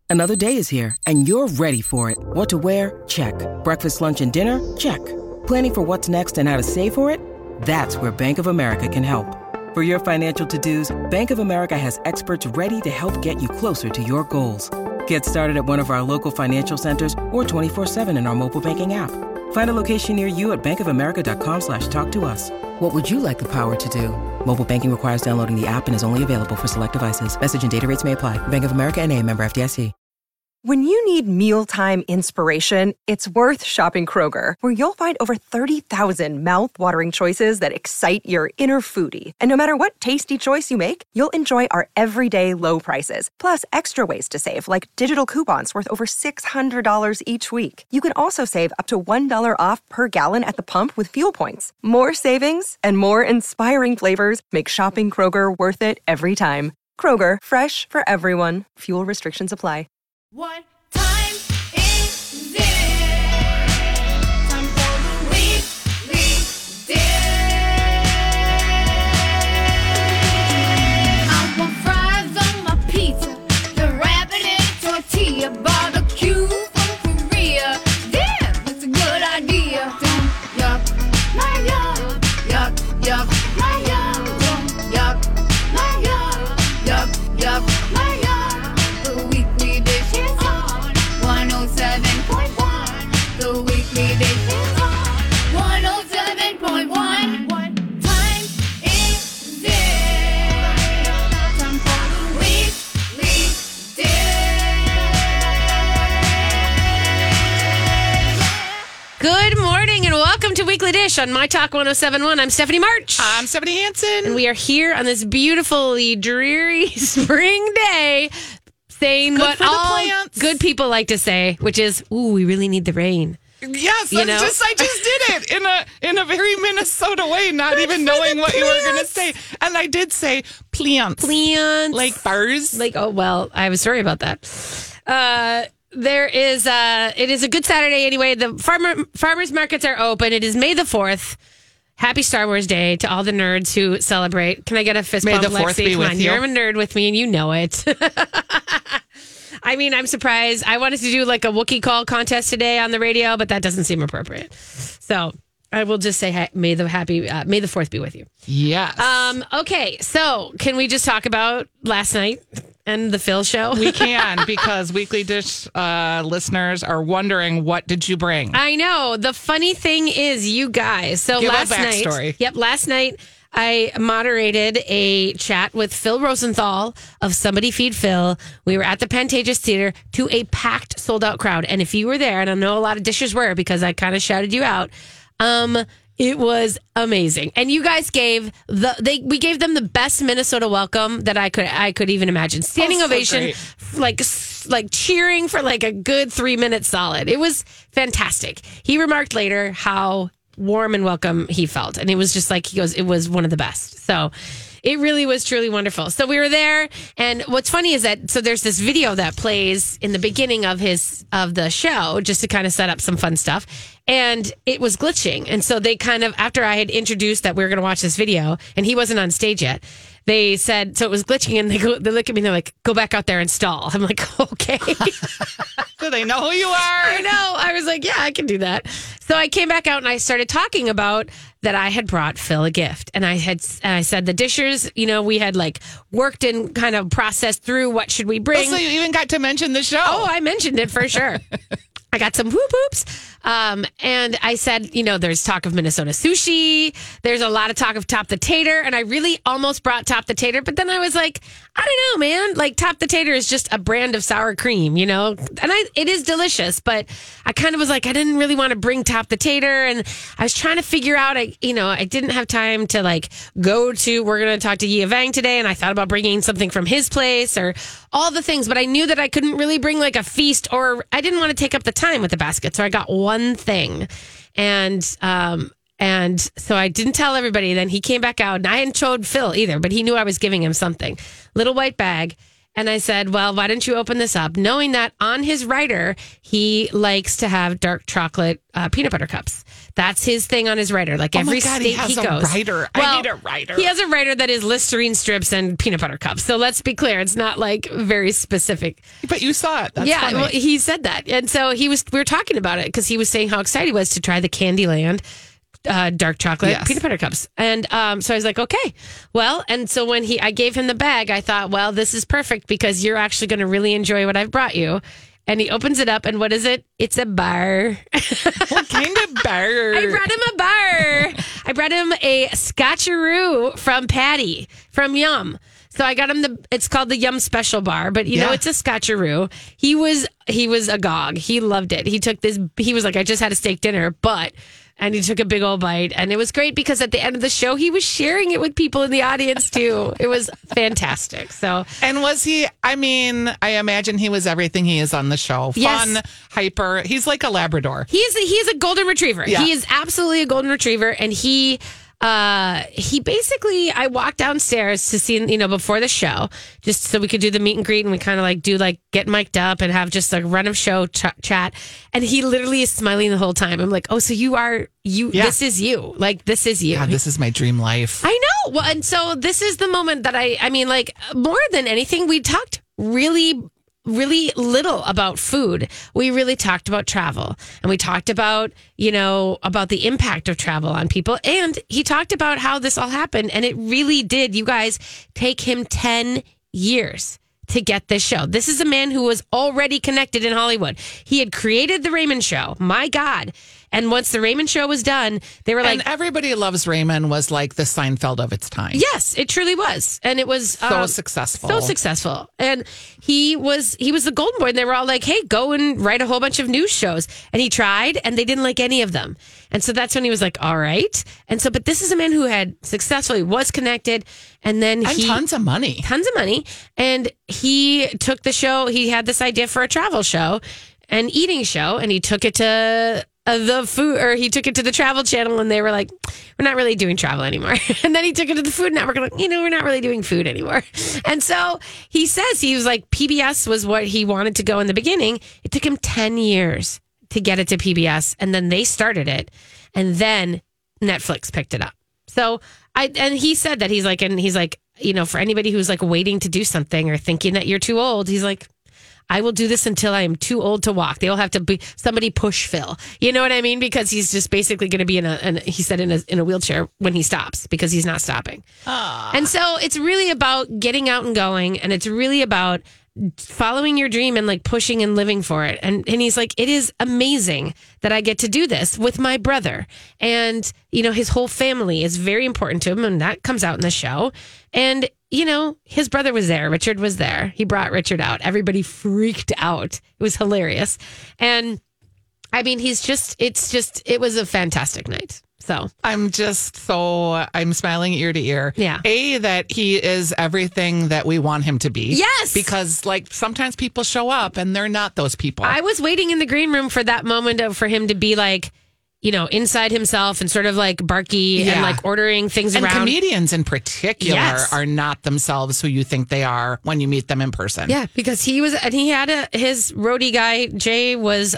Another day is here, and you're ready for it. What to wear? Check. Breakfast, lunch, and dinner? Check. Planning for what's next and how to save for it? That's where Bank of America can help. For your financial to-dos, Bank of America has experts ready to help get you closer to your goals. Get started at one of our local financial centers or 24/7 in our mobile banking app. Find a location near you at bankofamerica.com/talktous. What would you like the power to do? Mobile banking requires downloading the app and is only available for select devices. Message and data rates may apply. Bank of America N.A., member FDIC. When you need mealtime inspiration, it's worth shopping Kroger, where you'll find over 30,000 mouth-watering choices that excite your inner foodie. And no matter what tasty choice you make, you'll enjoy our everyday low prices, plus extra ways to save, like digital coupons worth over $600 each week. You can also save up to $1 off per gallon at the pump with fuel points. More savings and more inspiring flavors make shopping Kroger worth it every time. Kroger, fresh for everyone. Fuel restrictions apply. What time is it? Time for the weekly dish. I want fries on my pizza, the rabbit tortilla, barbecue from Korea. Damn, that's a good idea. Yuck, my yuck, yuck, yuck, my yuck, yuck, my yuck, yuck, yuck, my yuck. The weekly dish is on 107.1. The weekly dish is on 107.1. What time is it? Time for the weekly dish. Good morning and welcome to Weekly Dish on My Talk 107.1. I'm Stephanie March. I'm Stephanie Hansen. And we are here on this beautifully dreary spring day saying Good what for the all plants. good people like to say, which is, ooh, we really need the rain. Yes, You know? I just did it in a very Minnesota way, not even knowing what you were going to say. And I did say plants. Plants. Like birds. Like, oh, well, I was sorry about that. It is a good Saturday anyway. The farmers markets are open. It is May the 4th. Happy Star Wars Day to all the nerds who celebrate. Can I get a fist May bump, the 4th Lexi? be Come with on, you. you're a nerd with me and you know it. I mean, I'm surprised. I wanted to do like a Wookiee call contest today on the radio, but that doesn't seem appropriate. So I will just say, May the 4th be with you. Yes. Okay, so can we just talk about last night and the Phil show? We can, because Weekly Dish listeners are wondering, what did you bring? I know. The funny thing is, you guys. So Give a last backstory. night, last night I moderated a chat with Phil Rosenthal of Somebody Feed Phil. We were at the Pantages Theater to a packed, sold out crowd. And if you were there, and I know a lot of dishers were because I kind of shouted you out, it was amazing. And you guys gave we gave them the best Minnesota welcome that I could even imagine. Standing so ovation, like cheering for like a good 3 minutes solid. It was fantastic. He remarked later how warm and welcome he felt. And it was just like, he goes, it was one of the best. So it really was truly wonderful. So we were there. And what's funny is that, so there's this video that plays in the beginning of the show, just to kind of set up some fun stuff. And it was glitching. And so they kind of, after I had introduced that we were going to watch this video and he wasn't on stage yet, they said, so it was glitching, and they look at me and they're like, go back out there and stall. I'm like, okay. Do they know who you are? I know. I was like, yeah, I can do that. So I came back out and I started talking about that I had brought Phil a gift. And I said the dishers, we had like worked and kind of processed through what should we bring. So you even got to mention the show. Oh, I mentioned it for sure. I got some whoop whoops. And I said, there's talk of Minnesota sushi. There's a lot of talk of Top the Tater. And I really almost brought Top the Tater. But then I was like, I don't know, man. Like, Top the Tater is just a brand of sour cream, And it is delicious. But I kind of was like, I didn't really want to bring Top the Tater. And I was trying to figure out, I didn't have time to we're going to talk to Yia Vang today. And I thought about bringing something from his place or all the things. But I knew that I couldn't really bring like a feast, or I didn't want to take up the time with the basket. So I got one thing. And so I didn't tell everybody. Then he came back out, and I hadn't showed Phil either, but he knew I was giving him something. Little white bag. And I said, well, why don't you open this up? Knowing that on his rider, he likes to have dark chocolate peanut butter cups. That's his thing on his writer. Like Oh my every God, state he has a goes. writer. I need a writer. He has a writer that is Listerine strips and peanut butter cups. So let's be clear, it's not like very specific. But you saw it. That's yeah, funny. well, he said that, and so we were talking about it because he was saying how excited he was to try the Candyland dark chocolate Yes. peanut butter cups, and so I was like, okay, well, and so when I gave him the bag, I thought, well, this is perfect because you're actually going to really enjoy what I've brought you. And he opens it up, and what is it? It's a bar. What kind of bar? I brought him a bar. I brought him a Scotcheroo from Patty from Yum. So I got him it's called the Yum Special Bar, but you know, it's a Scotcheroo. He was agog. He loved it. He was like, I just had a steak dinner, and he took a big old bite, and it was great because at the end of the show, he was sharing it with people in the audience too. It was fantastic. So, and was he? I mean, I imagine he was everything he is on the show. Fun, Yes. hyper. He's like a Labrador. he is a golden retriever. Yeah. He is absolutely a golden retriever, and he basically, I walked downstairs to see, before the show, just so we could do the meet and greet, and we kind of get mic'd up and have just a run of show chat. And he literally is smiling the whole time. I'm like, oh, so you are you? Yeah. This is you. Like, this is you. God, this is my dream life. I know. Well, and so this is the moment that I mean, like, more than anything, we talked really little about food. We really talked about travel, and we talked about, about the impact of travel on people. And he talked about how this all happened. And it really did, you guys, take him 10 years to get this show. This is a man who was already connected in Hollywood. He had created the Raymond Show. My God. And once the Raymond Show was done, they were like, and Everybody Loves Raymond was like the Seinfeld of its time. yes, it truly was. And it was So successful. So successful. And he was the golden boy. And they were all like, hey, go and write a whole bunch of news shows. And he tried, and they didn't like any of them. And so that's when he was like, all right. And so, but this is a man who had successfully was connected. And then tons of money. And he took the show. He had this idea for a travel show, an eating show, and he took it to he took it to the Travel Channel, and they were like, we're not really doing travel anymore. And then he took it to the Food Network, and like, we're not really doing food anymore. And so he says, he was like, PBS was what he wanted to go in the beginning. It took him 10 years to get it to PBS, and then they started it, and then Netflix picked it up. So and he said that he's like, for anybody who's like waiting to do something or thinking that you're too old, he's like, I will do this until I am too old to walk. They'll have to be somebody push Phil. You know what I mean? Because he's just basically going to be in a wheelchair when he stops, because he's not stopping. And so it's really about getting out and going, and it's really about following your dream and like pushing and living for it. And he's like, it is amazing that I get to do this with my brother. And, his whole family is very important to him, and that comes out in the show. And, his brother was there. Richard was there. He brought Richard out. Everybody freaked out. It was hilarious. And I mean, it was a fantastic night. So I'm smiling ear to ear. Yeah. That he is everything that we want him to be. Yes. Because like sometimes people show up and they're not those people. I was waiting in the green room for that moment for him to be like, inside himself and sort of like barky and like ordering things and around. Comedians in particular are not themselves who you think they are when you meet them in person. Yeah, because he had his roadie guy, Jay, was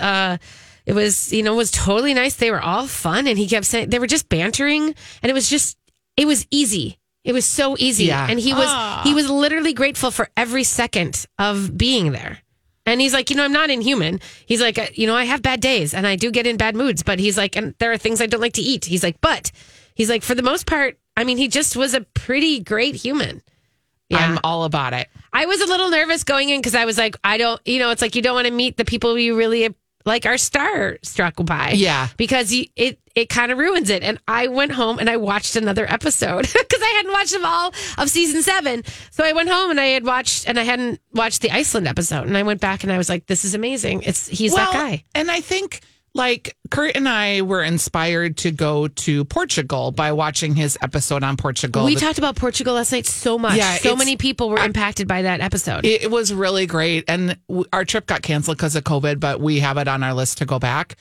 was totally nice. They were all fun, and he kept saying they were just bantering, and it was easy. It was so easy. Yeah. And he was literally grateful for every second of being there. And he's like, I'm not inhuman. He's like, I have bad days and I do get in bad moods, but he's like, and there are things I don't like to eat. He's like, for the most part, I mean, he just was a pretty great human. Yeah. I'm all about it. I was a little nervous going in because I was like, it's like you don't want to meet the people you really like are starstruck by. Yeah. Because it kind of ruins it. And I went home and I watched another episode because I hadn't watched them all of season 7. So I went home and I hadn't watched the Iceland episode. And I went back and I was like, this is amazing. He's that guy. And I think like Kurt and I were inspired to go to Portugal by watching his episode on Portugal. We talked about Portugal last night so much. Yeah, so many people were impacted by that episode. It was really great. And our trip got canceled because of COVID, but we have it on our list to go back.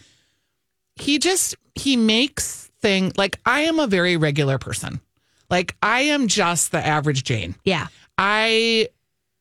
He makes things like I am a very regular person. Like I am just the average Jane. Yeah. I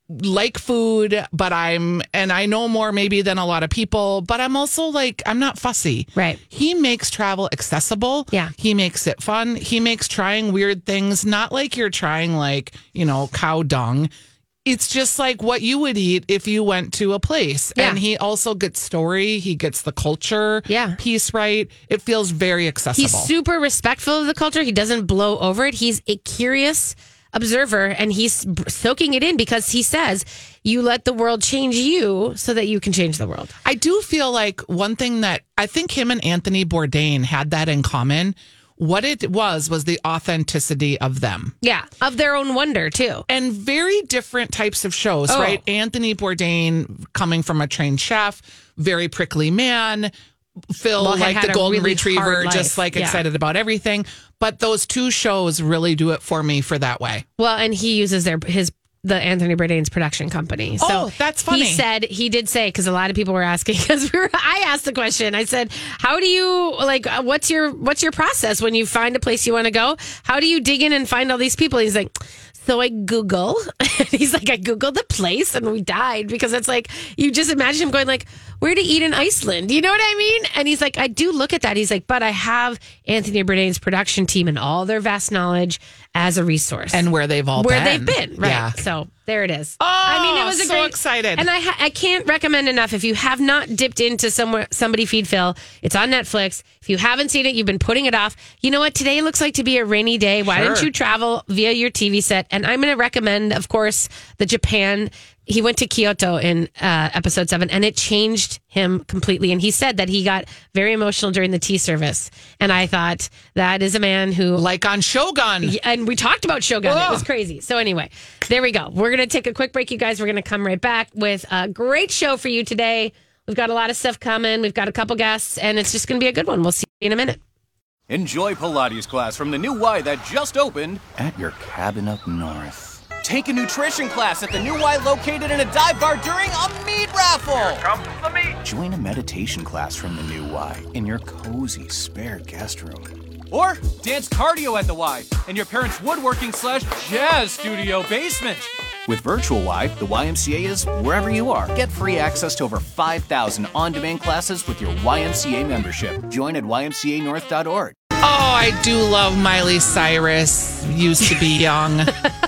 like food, but I know more maybe than a lot of people, but I'm also like, I'm not fussy. Right. He makes travel accessible. Yeah. He makes it fun. He makes trying weird things, not like you're trying like, cow dung. It's just like what you would eat if you went to a place. Yeah. And he also gets story. He gets the culture piece right. It feels very accessible. He's super respectful of the culture. He doesn't blow over it. He's a curious observer, and he's soaking it in because he says you let the world change you so that you can change the world. I do feel like one thing that I think him and Anthony Bourdain had that in common. What it was the authenticity of them. Yeah, of their own wonder, too. And very different types of shows, right? Anthony Bourdain coming from a trained chef, very prickly man. Phil, like the golden retriever, just like excited about everything. But those two shows really do it for me for that way. Well, and he uses the Anthony Bourdain's production company. So that's funny. He did say, because a lot of people were asking, because I asked the question. I said, how do you, what's your process when you find a place you want to go? How do you dig in and find all these people? He's like, so I Google. He's like, I Googled the place and we died, because it's like, you just imagine him going like, where to eat in Iceland? You know what I mean? And he's like, I do look at that. He's like, but I have Anthony Bourdain's production team and all their vast knowledge as a resource. And where they've been. Right. Yeah. So there it is. Oh, I mean, it was so excited. And I can't recommend enough. If you have not dipped into Somebody Feed Phil, it's on Netflix. If you haven't seen it, you've been putting it off. You know what? Today looks like to be a rainy day. Why don't you travel via your TV set? And I'm going to recommend, of course, the Japan. He went to Kyoto in episode 7, and it changed him completely. And he said that he got very emotional during the tea service. And I thought, that is a man who... Like on Shogun. And we talked about Shogun. It was crazy. So anyway, there we go. We're going to take a quick break, you guys. We're going to come right back with a great show for you today. We've got a lot of stuff coming. We've got a couple guests, and it's just going to be a good one. We'll see you in a minute. Enjoy Pilates class from the new Y that just opened at your cabin up north. Take a nutrition class at the new Y located in a dive bar during a meat raffle. Here comes the meat. Join a meditation class from the new Y in your cozy spare guest room. Or dance cardio at the Y in your parents' woodworking/jazz studio basement. With Virtual Y, the YMCA is wherever you are. Get free access to over 5,000 on-demand classes with your YMCA membership. Join at ymcanorth.org. Oh, I do love Miley Cyrus. Used to be young.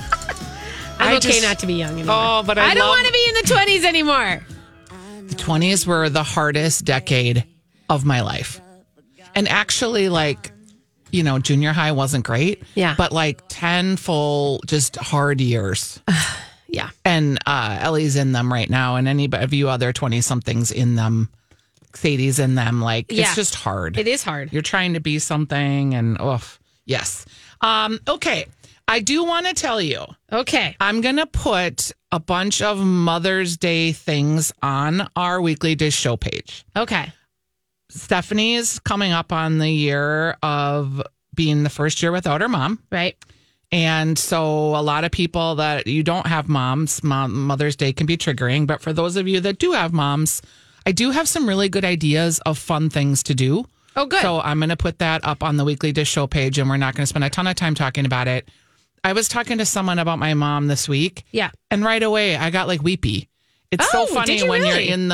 I'm okay not to be young anymore. Oh, but I don't want to be in the 20s anymore. The 20s were the hardest decade of my life. And actually, junior high wasn't great. Yeah. But 10 full, just hard years. Yeah. And Ellie's in them right now. And any of you other 20-somethings in them. Sadie's in them. It's just hard. It is hard. You're trying to be something. And, yes. Okay. I do want to tell you. Okay. I'm going to put a bunch of Mother's Day things on our Weekly Dish show page. Okay. Stephanie is coming up on the year of being the first year without her mom. Right. And so a lot of people that you don't have moms, Mother's Day can be triggering. But for those of you that do have moms, I do have some really good ideas of fun things to do. Oh, good. So I'm going to put that up on the Weekly Dish show page, and we're not going to spend a ton of time talking about it. I was talking to someone about my mom this week. Yeah. And right away I got weepy. It's so funny when you're in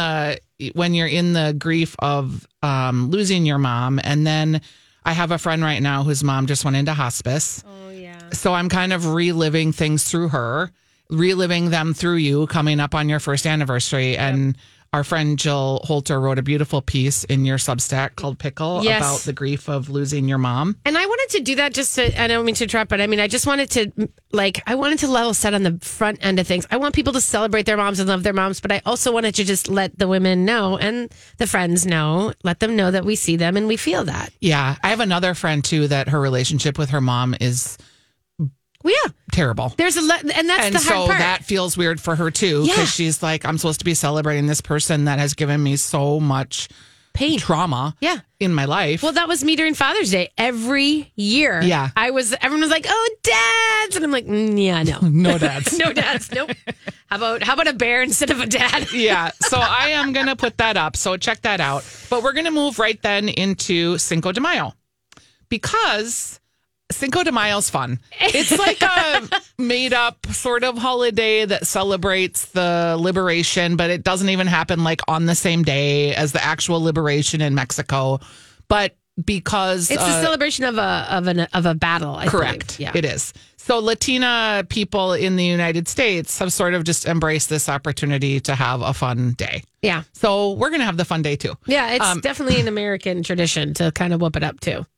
the grief of losing your mom. And then I have a friend right now whose mom just went into hospice. Oh yeah. So I'm kind of reliving things through her, reliving them through you coming up on your first anniversary. Yep. And our friend Jill Holter wrote a beautiful piece in your Substack called Pickle about the grief of losing your mom. And I wanted to do that I don't mean to interrupt, but I just wanted to level set on the front end of things. I want people to celebrate their moms and love their moms, but I also wanted to just let the women know and the friends know, let them know that we see them and we feel that. Yeah. I have another friend too that her relationship with her mom is terrible. There's and that's the hard part. So that feels weird for her too, because she's like, I'm supposed to be celebrating this person that has given me so much pain, trauma in my life. Well, that was me during Father's Day every year. Yeah. Everyone was like, oh, dads. And I'm like, yeah, no. No dads. No dads. Nope. How about a bear instead of a dad? Yeah. So I am going to put that up. So check that out. But we're going to move right then into Cinco de Mayo, because Cinco de Mayo's fun. It's like a made up sort of holiday that celebrates the liberation, but it doesn't even happen like on the same day as the actual liberation in Mexico. But because it's a celebration of a battle, I correct. believe. Yeah. It is. So Latina people in the United States have sort of just embraced this opportunity to have a fun day. Yeah. So we're going to have the fun day too. Yeah, it's definitely an American tradition to kind of whoop it up too.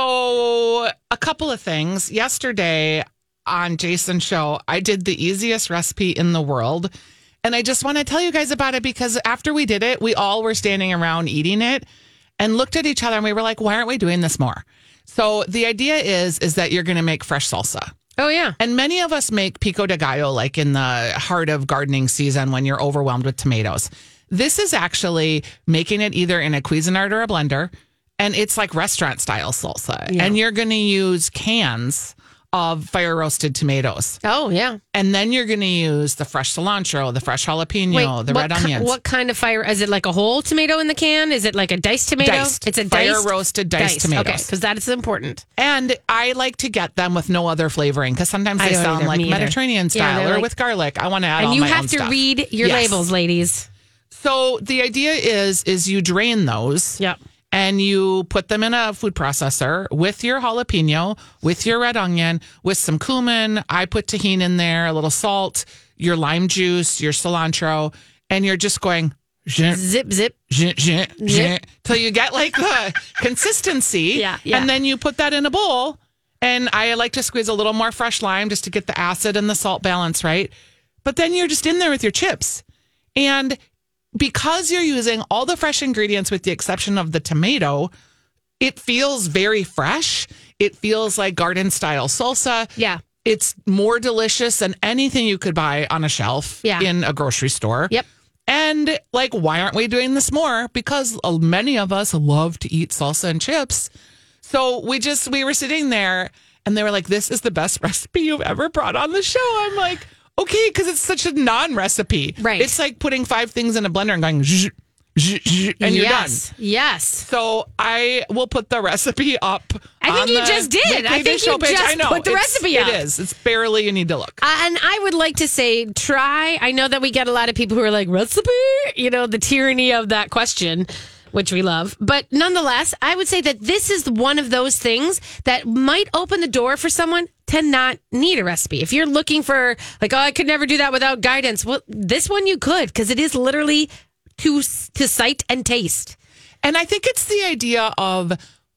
So a couple of things. Yesterday on Jason's show, I did the easiest recipe in the world. And I just want to tell you guys about it because after we did it, we all were standing around eating it and looked at each other and we were like, why aren't we doing this more? So the idea is that you're going to make fresh salsa. Oh, yeah. And many of us make pico de gallo like in the heart of gardening season when you're overwhelmed with tomatoes. This is actually making it either in a Cuisinart or a blender. And it's like restaurant style salsa. Yeah. And you're going to use cans of fire roasted tomatoes. Oh, yeah. And then you're going to use the fresh cilantro, the fresh jalapeno, the red onions. What kind of fire? Is it like a whole tomato in the can? Is it like a diced tomato? Diced. It's a fire roasted diced tomatoes. Okay, because that is important. And I like to get them with no other flavoring because sometimes they sound like Mediterranean style or with garlic. I want to add all my own stuff. And you have to read your labels, ladies. So the idea is you drain those. Yep. And you put them in a food processor with your jalapeno, with your red onion, with some cumin. I put tahini in there, a little salt, your lime juice, your cilantro, and you're just going zip, zip, till you get like the consistency. Yeah. And then you put that in a bowl. And I like to squeeze a little more fresh lime just to get the acid and the salt balance right. But then you're just in there with your chips. And because you're using all the fresh ingredients with the exception of the tomato, it feels very fresh. It feels like garden style salsa. Yeah. It's more delicious than anything you could buy on a shelf in a grocery store. Yep. And like, why aren't we doing this more? Because many of us love to eat salsa and chips. So we were sitting there and they were like, this is the best recipe you've ever brought on the show. I'm like, okay, because it's such a non-recipe. Right. It's like putting 5 things in a blender and going, zzz, zzz, zzz, and you're done. Yes. So I will put the recipe up. I think you just did. I think you just put the recipe up. It is. It's barely you need to look. And I would like to say, try. I know that we get a lot of people who are like, recipe? The tyranny of that question, which we love. But nonetheless, I would say that this is one of those things that might open the door for someone to not need a recipe. If you're looking for like, oh, I could never do that without guidance. Well, this one you could, because it is literally to sight and taste. And I think it's the idea of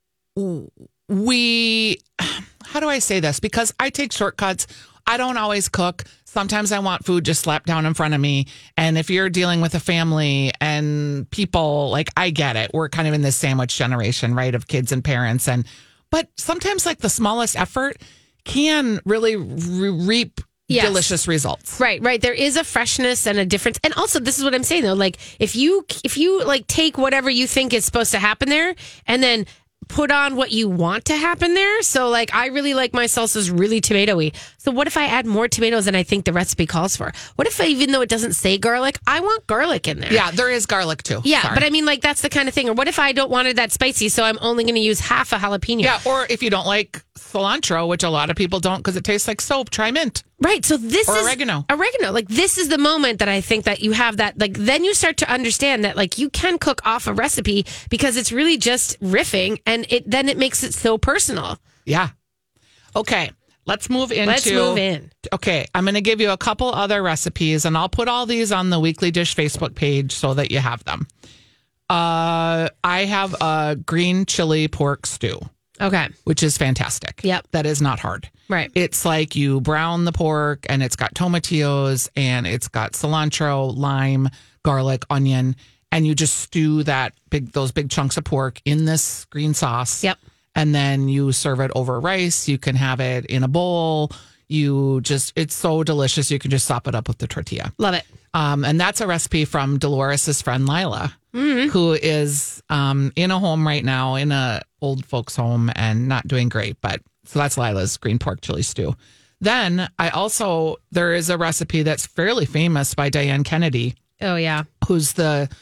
how do I say this? Because I take shortcuts. I don't always cook. Sometimes I want food just slapped down in front of me. And if you're dealing with a family and people, like, I get it. We're kind of in this sandwich generation, right, of kids and parents. But sometimes like the smallest effort can really reap delicious results. Right. There is a freshness and a difference. And also, this is what I'm saying though. Like if you like take whatever you think is supposed to happen there and then put on what you want to happen there. So like, I really like my salsas really tomatoey. So what if I add more tomatoes than I think the recipe calls for? What if even though it doesn't say garlic, I want garlic in there? Yeah, there is garlic too. Yeah, Sorry. but I mean like that's the kind of thing. Or what if I don't want it that spicy, so I'm only going to use half a jalapeno? Yeah, or if you don't like cilantro, which a lot of people don't because it tastes like soap, try mint. Right. So this is oregano. Like this is the moment that I think that you have that, like, then you start to understand that like you can cook off a recipe because it's really just riffing and then it makes it so personal. Yeah. Okay. Let's move in. Okay. I'm going to give you a couple other recipes and I'll put all these on the Weekly Dish Facebook page so that you have them. I have a green chili pork stew. Okay. Which is fantastic. Yep. That is not hard. Right. It's like you brown the pork and it's got tomatillos and it's got cilantro, lime, garlic, onion, and you just stew those big chunks of pork in this green sauce. Yep. And then you serve it over rice. You can have it in a bowl. It's so delicious. You can just sop it up with the tortilla. Love it. And that's a recipe from Dolores' friend Lila, who is in a home right now, in a old folks home and not doing great. So that's Lila's green pork chili stew. Then there is a recipe that's fairly famous by Diane Kennedy. Oh, yeah. Who's the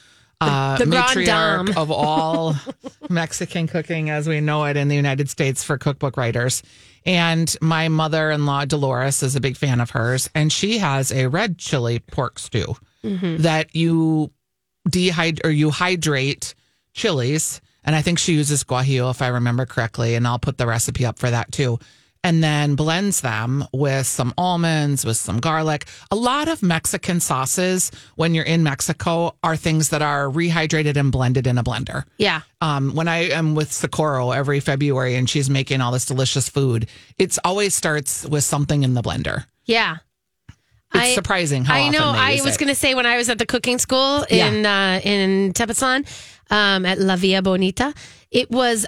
matriarch of all Mexican cooking as we know it in the United States for cookbook writers. And my mother-in-law, Dolores, is a big fan of hers. And she has a red chili pork stew that you hydrate chilies. And I think she uses guajillo, if I remember correctly. And I'll put the recipe up for that too. And then blends them with some almonds, with some garlic. A lot of Mexican sauces, when you're in Mexico, are things that are rehydrated and blended in a blender. Yeah. When I am with Socorro every February and she's making all this delicious food, it always starts with something in the blender. Yeah. It's surprising how often they use I was going to say when I was at the cooking school in Tepoztlán at La Villa Bonita, it was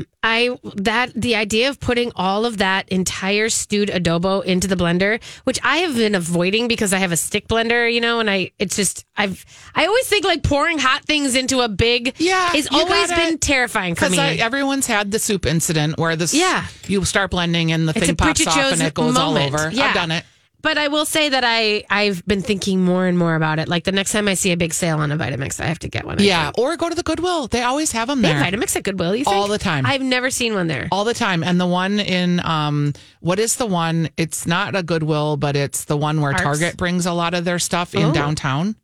the idea of putting all of that entire stewed adobo into the blender, which I have been avoiding because I have a stick blender, and I always think like pouring hot things into a big has always been terrifying for me. Because everyone's had the soup incident where you start blending and the thing pops off and it goes all over. Yeah. I've done it. But I will say that I've been thinking more and more about it. Like the next time I see a big sale on a Vitamix, I have to get one. Yeah, or go to the Goodwill. They always have them there. They have Vitamix at Goodwill, you think? All the time. I've never seen one there. All the time. And the one in, what is the one? It's not a Goodwill, but it's the one where Target brings a lot of their stuff in downtown.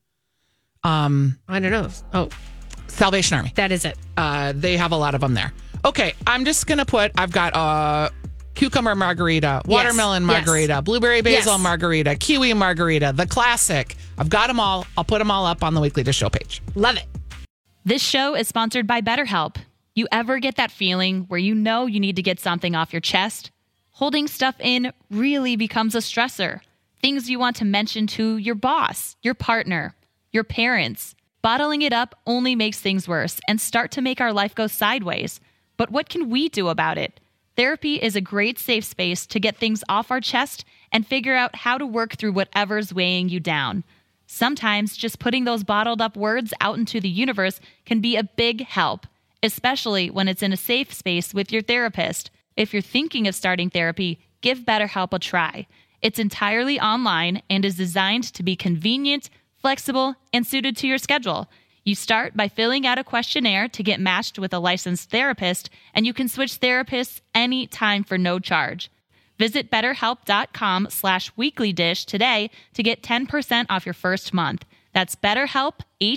I don't know. Oh, Salvation Army. That is it. They have a lot of them there. Okay, I'm just going to I've got cucumber margarita, watermelon margarita, blueberry basil margarita, kiwi margarita, the classic. I've got them all. I'll put them all up on the Weekly Dish Show page. Love it. This show is sponsored by BetterHelp. You ever get that feeling where you know you need to get something off your chest? Holding stuff in really becomes a stressor. Things you want to mention to your boss, your partner, your parents. Bottling it up only makes things worse and start to make our life go sideways. But what can we do about it? Therapy is a great safe space to get things off our chest and figure out how to work through whatever's weighing you down. Sometimes just putting those bottled up words out into the universe can be a big help, especially when it's in a safe space with your therapist. If you're thinking of starting therapy, give BetterHelp a try. It's entirely online and is designed to be convenient, flexible, and suited to your schedule. You start by filling out a questionnaire to get matched with a licensed therapist, and you can switch therapists anytime for no charge. Visit BetterHelp.com/weeklydish today to get 10% off your first month. That's BetterHelp,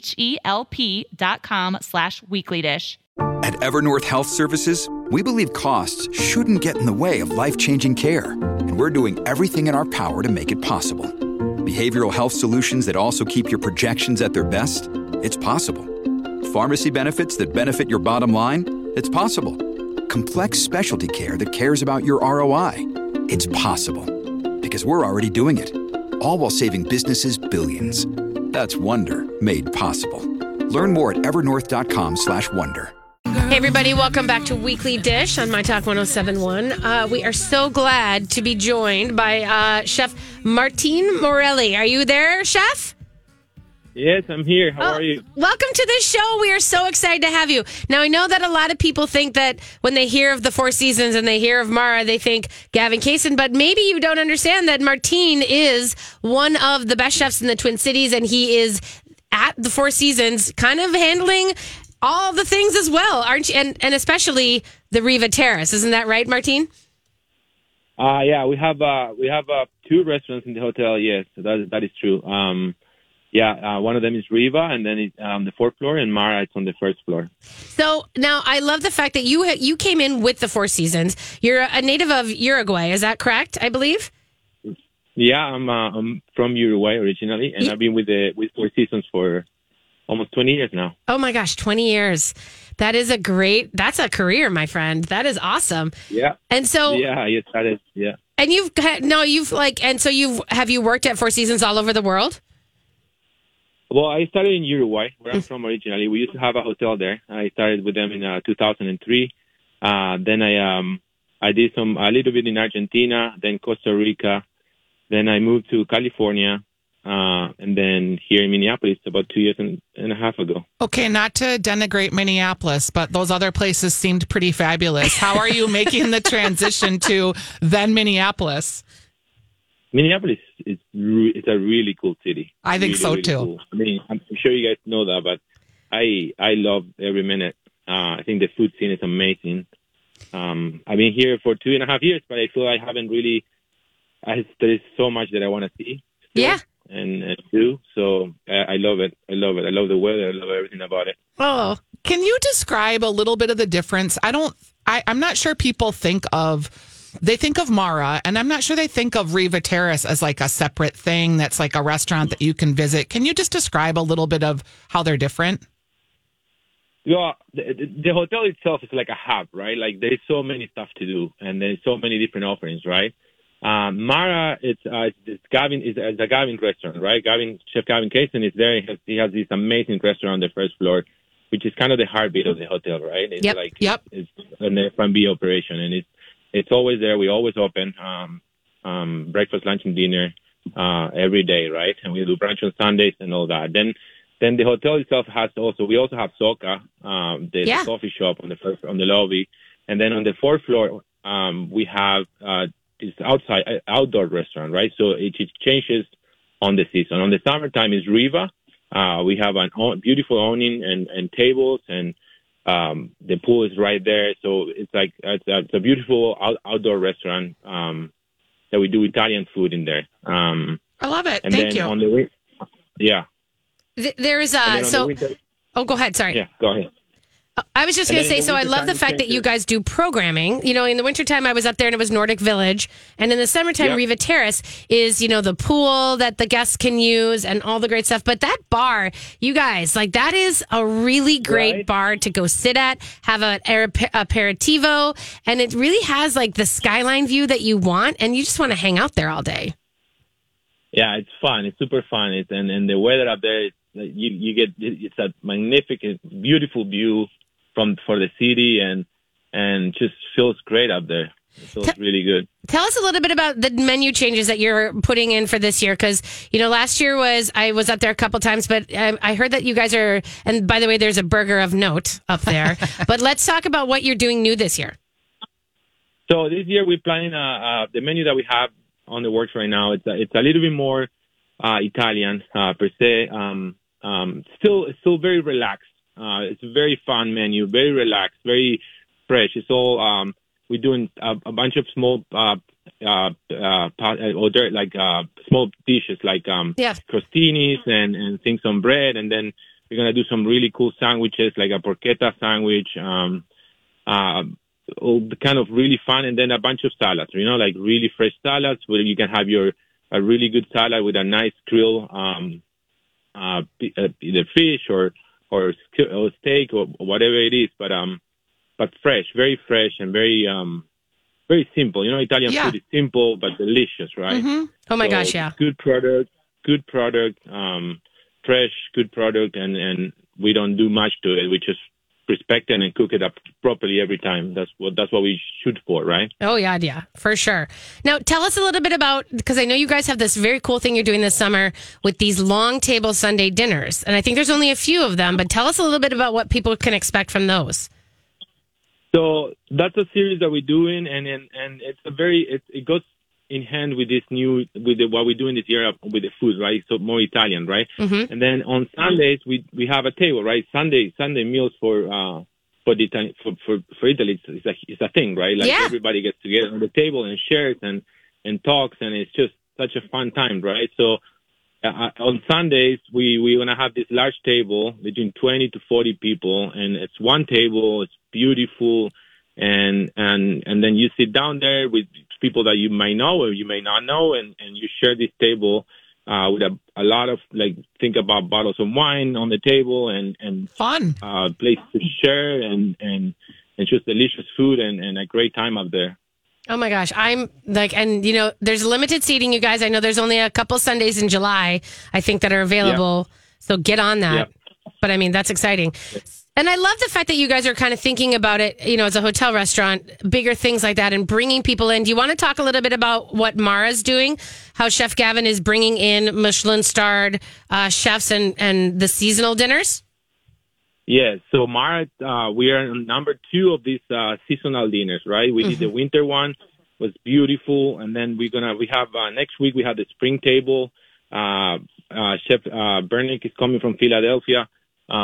HELP.com/weeklydish. At Evernorth Health Services, we believe costs shouldn't get in the way of life-changing care, and we're doing everything in our power to make it possible. Behavioral health solutions that also keep your projections at their best? It's possible. Pharmacy benefits that benefit your bottom line? It's possible. Complex specialty care that cares about your ROI? It's possible. Because we're already doing it. All while saving businesses billions. That's Wonder made possible. Learn more at evernorth.com/wonder. Hey everybody, welcome back to Weekly Dish on My Talk 1071. We are so glad to be joined by Chef Martin Morelli. Are you there, Chef? Yes, I'm here. How are you? Welcome to the show. We are so excited to have you. Now, I know that a lot of people think that when they hear of the Four Seasons and they hear of Mara, they think Gavin Kaysen, but maybe you don't understand that Martin is one of the best chefs in the Twin Cities, and he is at the Four Seasons kind of handling all the things as well, aren't you? And especially the Riva Terrace. Isn't that right, Martin? Yeah, we have 2 restaurants in the hotel. Yes, that is true. One of them is Riva, and then it's on the 4th floor, and Mara it's on the 1st floor. So now I love the fact that you came in with the Four Seasons. You're a native of Uruguay, is that correct? I believe. Yeah, I'm from Uruguay originally, and I've been with Four Seasons for almost 20 years now. Oh my gosh, 20 years. That's a career, my friend. That is awesome. Yeah. And so yes, that is. Yeah. And have you worked at Four Seasons all over the world? Well, I started in Uruguay, where I'm from originally. We used to have a hotel there. I started with them in 2003. Then I did a little bit in Argentina, then Costa Rica. Then I moved to California, and then here in Minneapolis about 2 years and a half ago. Okay, not to denigrate Minneapolis, but those other places seemed pretty fabulous. How are you making the transition to then Minneapolis? Minneapolis it's a really cool city. I think so really too. Cool. I mean, I'm sure you guys know that, but I love every minute. I think the food scene is amazing. I've been here for 2.5 years, but I feel I haven't really. There is so much that I want to see. Still. Yeah. And do. So I love it. I love it. I love the weather. I love everything about it. Oh, can you describe a little bit of the difference? I'm not sure people think of Mara, and I'm not sure they think of Riva Terrace as like a separate thing that's like a restaurant that you can visit. Can you just describe a little bit of how they're different? Yeah, the hotel itself is like a hub, right? Like there's so many stuff to do, and there's so many different offerings, right? Mara, it's a Gavin restaurant, right? Chef Gavin Kaysen is there. He has this amazing restaurant on the first floor, which is kind of the heartbeat of the hotel, right? It's it's an F&B operation, and it's always there. We always open breakfast, lunch, and dinner every day, right? And we do brunch on Sundays and all that. Then the hotel itself we also have Soca, the coffee shop on the lobby, and then on the fourth floor we have this outdoor restaurant, right? So it changes on the season. On the summertime is Riva. We have a beautiful awning and tables, and the pool is right there. So it's a beautiful outdoor restaurant that we do Italian food in there. I love it. And Thank then you. There is go ahead. Sorry. Yeah, go ahead. I was just going to say, so I love the fact that you guys do programming. You know, in the wintertime, I was up there and it was Nordic Village. And in the summertime, Riva Terrace is, the pool that the guests can use and all the great stuff. But that bar, you guys, like that is a really great bar to go sit at, have an aperitivo. And it really has like the skyline view that you want. And you just want to hang out there all day. Yeah, it's fun. It's super fun. And the weather up there, it's a magnificent, beautiful view for the city, and just feels great up there. It feels really good. Tell us a little bit about the menu changes that you're putting in for this year, because last year I was up there a couple times, but I heard that you guys are. And by the way, there's a burger of note up there. But let's talk about what you're doing new this year. So this year we're planning the menu that we have on the works right now. It's a little bit more Italian per se. Still very relaxed. It's a very fun menu, very relaxed, very fresh. It's all we're doing a bunch of small small dishes like crostinis and things on bread, and then we're gonna do some really cool sandwiches like a porchetta sandwich, all kind of really fun, and then a bunch of salads. Like really fresh salads where you can have a really good salad with a nice grill, either fish or steak or whatever it is, but fresh, very fresh, and very simple. Italian food is simple but delicious, right? Mm-hmm. Oh my gosh, yeah. Good product, fresh, good product, and we don't do much to it. We just respect it and cook it up properly every time. That's what we shoot for, right? Oh yeah, for sure. Now tell us a little bit about, because I know you guys have this very cool thing you're doing this summer with these long table Sunday dinners, and I think there's only a few of them, but tell us a little bit about what people can expect from those. So that's a series that we're doing, and it goes in hand with what we're doing this year with the food, right? So more Italian, right? Mm-hmm. And then on Sundays we have a table, right? Sunday meals for Italy. It's a thing, right? Like everybody gets together on the table and shares and talks, and it's just such a fun time, right? So on Sundays we're gonna have this large table between 20 to 40 people, and it's one table. It's beautiful, and then you sit down there with people that you might know or you may not know, and you share this table with a lot of, think about bottles of wine on the table and fun place to share and just delicious food and a great time up there. Oh my gosh. I'm there's limited seating, you guys. I know there's only a couple Sundays in July, I think, that are available. Yeah. So get on that. Yeah. But I mean, that's exciting. And I love the fact that you guys are kind of thinking about it, as a hotel restaurant, bigger things like that, and bringing people in. Do you want to talk a little bit about what Mara's doing, how Chef Gavin is bringing in Michelin-starred chefs and the seasonal dinners? Yeah, so Mara, we are on number 2 of these seasonal dinners, right? We did the winter one, was beautiful, and then we have next week we have the spring table. Chef Bernick is coming from Philadelphia.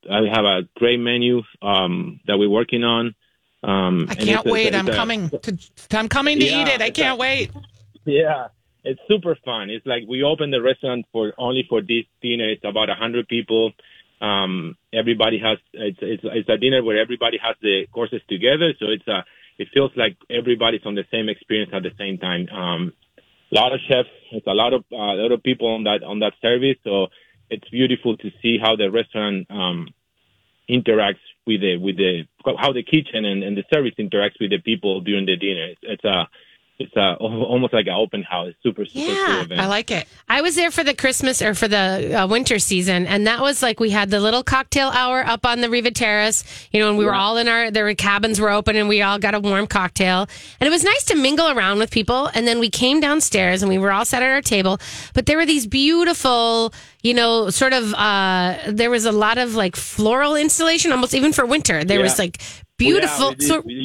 I have a great menu that we're working on. I can't wait. I'm coming to eat it. I can't wait. Yeah, it's super fun. It's like we opened the restaurant only for this dinner. It's about 100 people. Everybody has it's a dinner where everybody has the courses together. So it feels like everybody's on the same experience at the same time. A lot of chefs. It's a lot of people on that service. So it's beautiful to see how the restaurant interacts with how the kitchen and the service interacts with the people during the dinner. It's almost like an open house. Super cool event. I like it. I was there for the Christmas or for the winter season, and that was like we had the little cocktail hour up on the Riva Terrace, and we were all their cabins were open, and we all got a warm cocktail, and it was nice to mingle around with people. And then we came downstairs, and we were all sat at our table, but there were these beautiful, sort of. There was a lot of like floral installation, almost even for winter. There was like beautiful.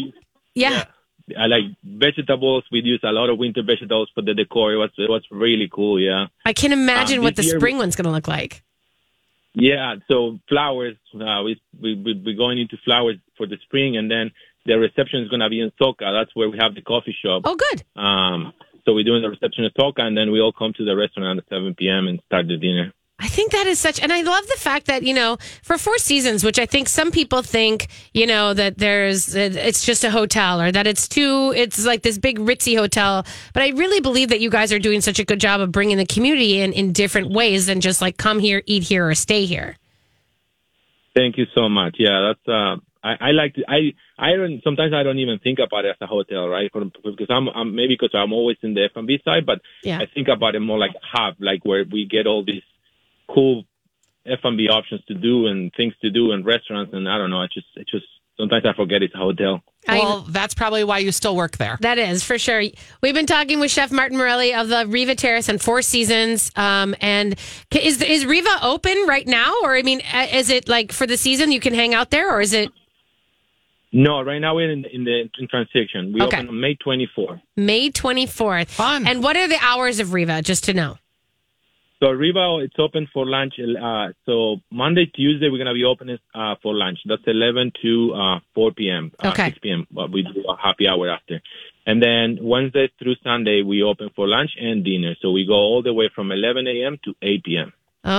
I like vegetables. We use a lot of winter vegetables for the decor. It was really cool. Yeah, I can imagine what the spring one's going to look like. Yeah, so flowers. We're going into flowers for the spring, and then the reception is going to be in Soca. That's where we have the coffee shop. Oh, good. So we're doing the reception at Soca, and then we all come to the restaurant at 7 p.m. and start the dinner. I think that is and I love the fact that, for Four Seasons, which I think some people think, that it's just a hotel or that it's like this big ritzy hotel. But I really believe that you guys are doing such a good job of bringing the community in different ways than just like come here, eat here, or stay here. Thank you so much. Yeah, that's, I like to, sometimes I don't even think about it as a hotel, right? Because I'm always in the F&B side, but I think about it more like a hub, like where we get all these cool F&B options to do and things to do and restaurants, and I don't know. It just sometimes I forget it's a hotel. Well, that's probably why you still work there. That is for sure. We've been talking with Chef Martin Morelli of the Riva Terrace and Four Seasons. And is Riva open right now, or is it like for the season you can hang out there, or is it? No, right now we're in transition. We open on May 24th. May 24th. Fun. And what are the hours of Riva, just to know? So Riva, it's open for lunch. So Monday, Tuesday, we're going to be open for lunch. That's 11 to 4 p.m., 6 p.m. But we do a happy hour after. And then Wednesday through Sunday, we open for lunch and dinner. So we go all the way from 11 a.m. to 8 p.m.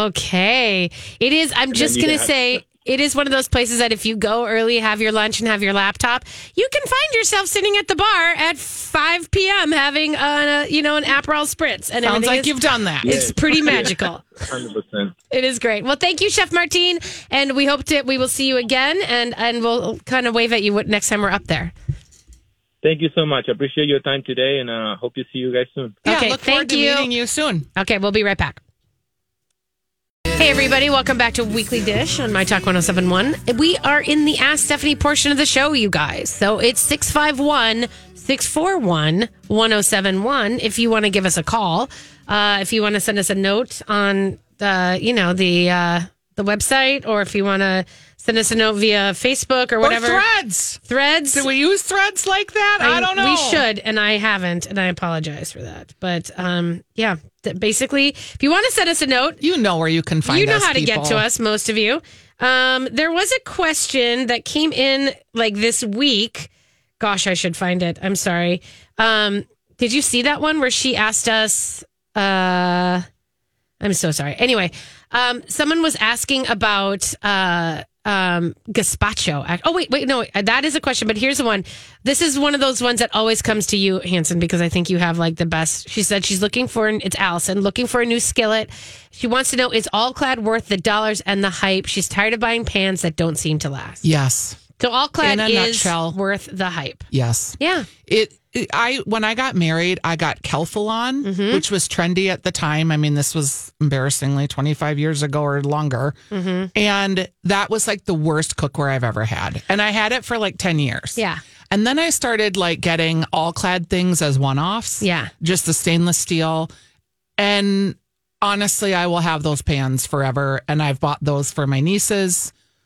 Okay. It is, I'm just going to say, it is one of those places that if you go early, have your lunch and have your laptop, you can find yourself sitting at the bar at 5 p.m. having an Aperol Spritz. And sounds like you've done that. It's pretty magical. 100%. It is great. Well, thank you, Chef Martin. And we hope we will see you again. And we'll kind of wave at you next time we're up there. Thank you so much. I appreciate your time today, and hope to see you guys soon. Yeah, look forward to meeting you soon. Okay, we'll be right back. Hey, everybody. Welcome back to Weekly Dish on My Talk 107.1. We are in the Ask Stephanie portion of the show, you guys. So it's 651-641-1071 if you want to give us a call. If you want to send us a note on, the website, or if you want to send us a note via Facebook or whatever. Or Threads. Threads. Do we use Threads like that? I don't know. We should, and I haven't, and I apologize for that. But, basically, if you want to send us a note. You know where you can find us, You know how to people. get to us, most of you. There was a question that came in, this week. Gosh, I should find it. I'm sorry. Did you see that one where she asked us... I'm so sorry. Anyway, someone was asking about gazpacho. Oh, wait, no, that is a question, but here's the one. This is one of those ones that always comes to you, Hanson, because I think you have the best. She said she's it's Allison, looking for a new skillet. She wants to know, is All Clad worth the dollars and the hype? She's tired of buying pans that don't seem to last. Yes. So All Clad is nutshell, worth the hype. Yes. Yeah. When I got married, I got Kelphalon, which was trendy at the time. I mean, this was embarrassingly 25 years ago or longer. And that was the worst cookware I've ever had. And I had it for 10 years. Yeah. And then I started getting All Clad things as one-offs. Yeah. Just the stainless steel. And honestly, I will have those pans forever. And I've bought those for my nieces.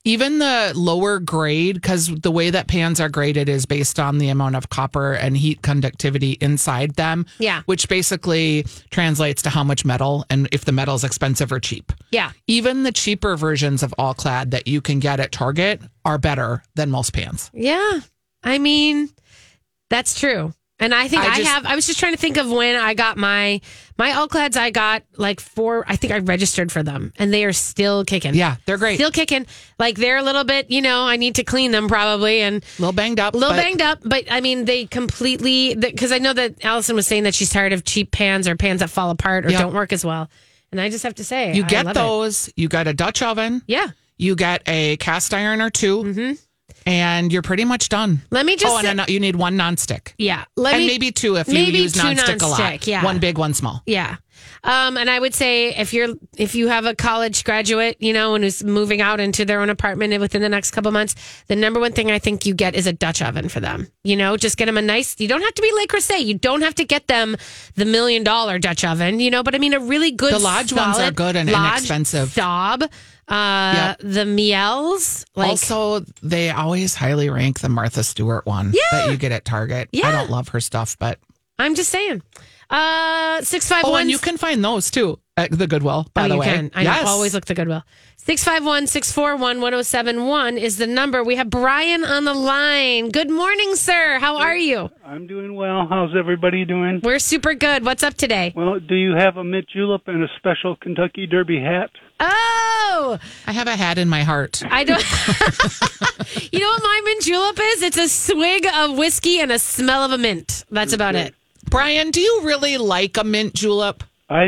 Even the lower grade, because the way that pans are graded is based on the amount of copper and heat conductivity inside them. Yeah. Which basically translates to how much metal and if the metal is expensive or cheap. Yeah. Even the cheaper versions of All Clad that you can get at Target are better than most pans. Yeah. I mean, that's true. And I think I was just trying to think of when I got my All Clads. I got like 4, I think I registered for them and they are still kicking. Yeah, they're great. Still kicking. Like they're a little bit, I need to clean them probably and a little banged up. But I mean, they completely, because I know that Allison was saying that she's tired of cheap pans or pans that fall apart or don't work as well. And I just have to say, you get those. You got a Dutch oven. Yeah. You get a cast iron or 2. Mm-hmm. And you're pretty much done. Let me just and you need 1 nonstick. Yeah. Maybe 2 if you use nonstick a lot. Yeah. 1 big, 1 small. Yeah. And I would say if you have a college graduate, and who's moving out into their own apartment within the next couple months, the number one thing I think you get is a Dutch oven for them. Just get them a nice, you don't have to be Le Creuset. You don't have to get them the $1 million Dutch oven, but I mean, a really good, the Lodge ones are good and inexpensive. Staub. The Miels. Also, they always highly rank the Martha Stewart one that you get at Target. Yeah. I don't love her stuff, but I'm just saying. 651. Oh, and you can find those too at the Goodwill, by the way. You can. I always look the Goodwill. 651-641-1071 is the number. We have Brian on the line. Good morning, sir. How are you? I'm doing well. How's everybody doing? We're super good. What's up today? Well, do you have a mint julep and a special Kentucky Derby hat? Oh! I have a hat in my heart. I don't. You know what my mint julep is? It's a swig of whiskey and a smell of a mint. That's about it. Brian, do you really like a mint julep? I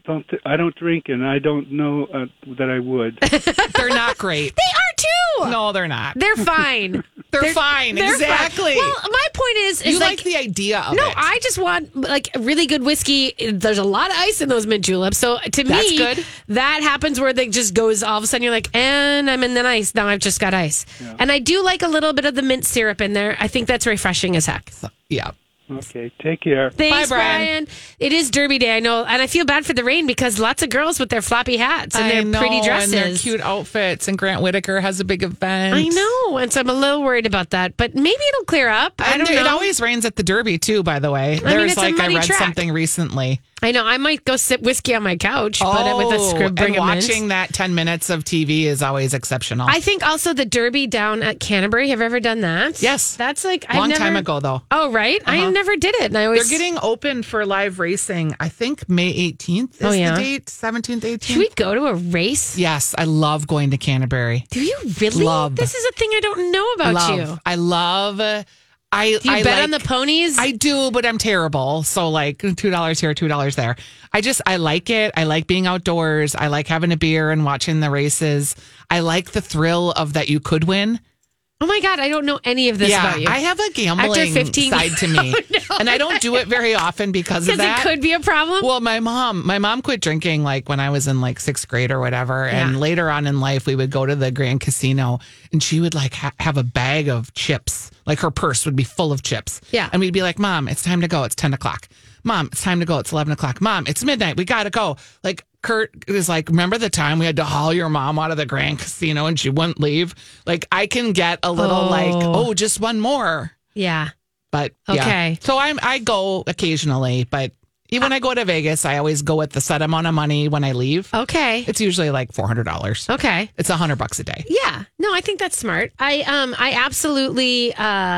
don't drink, and I don't know that I would. They're not great. They are too. No, they're not. They're fine. They're fine. Exactly. Fine. Well, my point is you like the idea of it. No, I just want like really good whiskey. There's a lot of ice in those mint juleps, so to me, good. That happens where they just goes all of a sudden. You're like, and I'm in the ice now. I've just got ice, and I do like a little bit of the mint syrup in there. I think that's refreshing as heck. Yeah. Okay, take care. Thanks, bye, Brian. It is Derby Day, I know, and I feel bad for the rain because lots of girls with their floppy hats and their pretty dresses. And their cute outfits, and Grant Whitaker has a big event. I know, and so I'm a little worried about that, but maybe it'll clear up. I don't know. It always rains at the Derby, too, by the way. I read something recently. I know. I might go sip whiskey on my couch, but with a script, and watching that 10 minutes of TV is always exceptional. I think also the Derby down at Canterbury. Have you ever done that? Yes. That's like time ago, though. Oh, right. I never did it. And they're getting open for live racing. I think May 18th is the date. 17th, 18th. Should we go to a race? Yes. I love going to Canterbury. Do you really? This is a thing I don't know about you. I love... Do you bet on the ponies? I do, but I'm terrible. So like $2 here, $2 there. I like it. I like being outdoors. I like having a beer and watching the races. I like the thrill of that you could win. Oh my God, I don't know any of this about you. I have a gambling side to me. And I don't do it very often because of that. Because it could be a problem? Well, my mom quit drinking like when I was in like 6th grade or whatever. Yeah. And later on in life, we would go to the Grand Casino and she would like have a bag of chips. Like her purse would be full of chips. Yeah. And we'd be like, Mom, it's time to go. It's 10 o'clock. Mom, it's time to go. It's 11 o'clock. Mom, it's midnight. We got to go. Like, Kurt is like, remember the time we had to haul your mom out of the Grand Casino and she wouldn't leave? Like, I can get a little just one more. Yeah. But, okay. Yeah. So I go occasionally, but even when I go to Vegas, I always go with the set amount of money when I leave. Okay. It's usually like $400. Okay. It's $100 a day. Yeah. No, I think that's smart. I absolutely...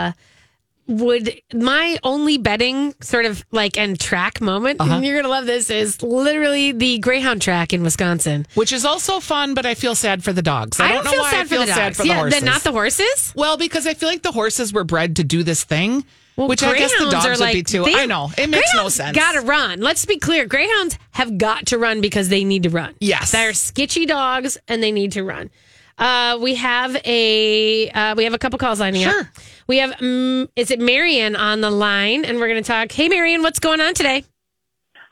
would my only betting sort of like and track moment, and you're gonna love this, is literally the Greyhound track in Wisconsin, which is also fun, but I feel sad for the dogs. I don't know why I feel sad for the horses. Not the horses. Well, because I feel like the horses were bred to do this thing, which I guess the dogs would be too. I know it makes no sense. Got to run. Let's be clear. Greyhounds have got to run because they need to run. Yes, they're skitchy dogs and they need to run. We have a couple calls lining up. We have, is it Marion on the line? And we're going to talk. Hey, Marion, what's going on today?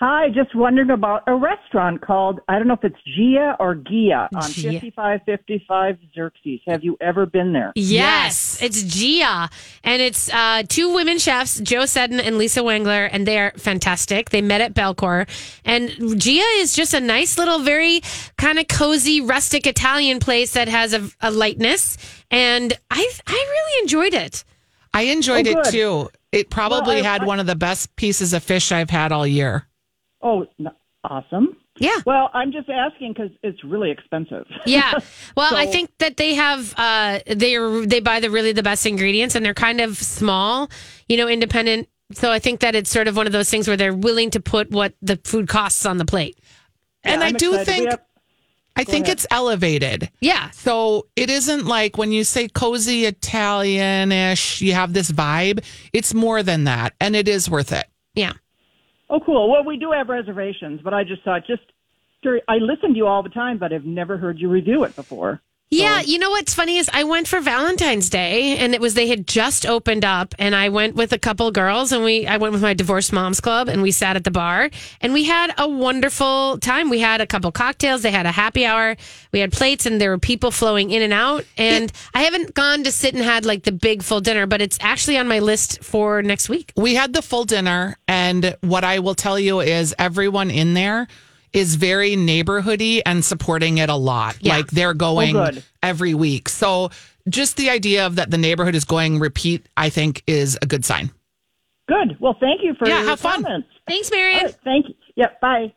Hi, just wondering about a restaurant called, I don't know if it's Gia or Gia on 5555 Xerxes. Have you ever been there? Yes. It's Gia. And it's two women chefs, Joe Seddon and Lisa Wengler, and they are fantastic. They met at Belcourt. And Gia is just a nice little, very kind of cozy, rustic Italian place that has a lightness. And I really enjoyed it. I enjoyed it too. It probably had one of the best pieces of fish I've had all year. Oh, awesome. Yeah. Well, I'm just asking because it's really expensive. Yeah. Well, I think that they have, they buy the best ingredients, and they're kind of small, independent. So I think that it's sort of one of those things where they're willing to put what the food costs on the plate. Yeah, and I think it's elevated. Yeah. So it isn't like when you say cozy Italian-ish, you have this vibe. It's more than that, and it is worth it. Yeah. Oh, cool. Well, we do have reservations, but I just thought, I listen to you all the time, but I've never heard you review it before. Yeah, you know what's funny is I went for Valentine's Day, and they had just opened up, and I went with a couple girls, and I went with my Divorced Moms Club, and we sat at the bar, and we had a wonderful time. We had a couple cocktails, they had a happy hour, we had plates, and there were people flowing in and out, and I haven't gone to sit and had like the big full dinner, but it's actually on my list for next week. We had the full dinner, and what I will tell you is everyone in there is very neighborhoody and supporting it a lot. Yeah. Like they're going every week. So just the idea of that the neighborhood is going repeat, I think is a good sign. Good. Well, thank you for your have fun. comments. Thanks, Marion. Right, thank you. Yep. Bye.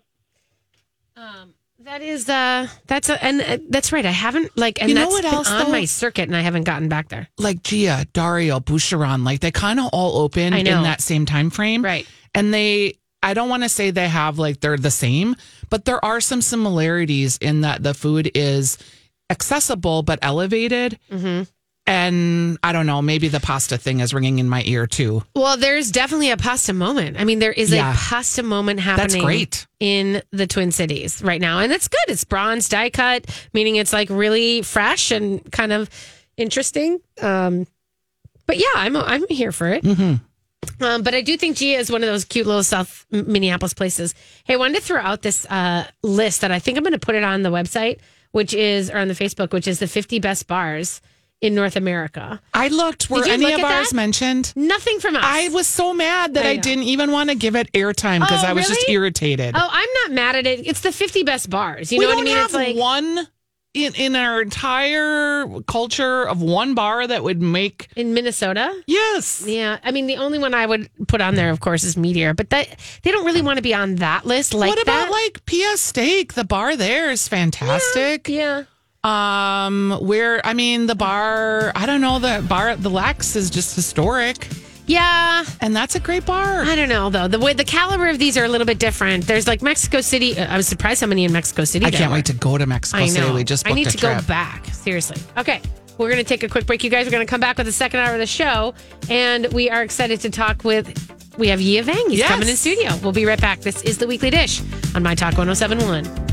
That's right. I haven't on my circuit, and I haven't gotten back there. Like Gia, Dario, Boucheron, like they kind of all open in that same time frame. Right. And I don't want to say they have they're the same, but there are some similarities in that the food is accessible but elevated. Mm-hmm. And I don't know, maybe the pasta thing is ringing in my ear too. Well, there's definitely a pasta moment. I mean, there is a pasta moment happening. That's great. In the Twin Cities right now. And that's good. It's bronze die cut, meaning it's like really fresh and kind of interesting. But yeah, I'm here for it. Mm-hmm. But I do think Gia is one of those cute little South Minneapolis places. Hey, I wanted to throw out this list that I think I'm going to put it on the website, or on the Facebook, which is the 50 best bars in North America. I looked. Were any of ours mentioned? Nothing from us. I was so mad that I didn't even want to give it airtime because I was just irritated. Oh, I'm not mad at it. It's the 50 best bars. You know what I mean? It's like one in our entire culture of one bar that would make in Minnesota. Yes. Yeah. I mean, the only one I would put on there, of course, is Meteor, but they don't really want to be on that list. What about like PS Steak? The bar there is fantastic. Yeah. The bar, I don't know, the Lex is just historic. Yeah. And that's a great bar. I don't know, though. The caliber of these are a little bit different. There's like Mexico City. I was surprised how many in Mexico City. I can't wait to go to Mexico City. We just booked I need to trip. go back. Seriously. Okay. We're going to take a quick break, you guys. We're going to come back with the second hour of the show. And we are excited to talk we have Yia Vang. He's coming in studio. We'll be right back. This is The Weekly Dish on My Talk 107.1.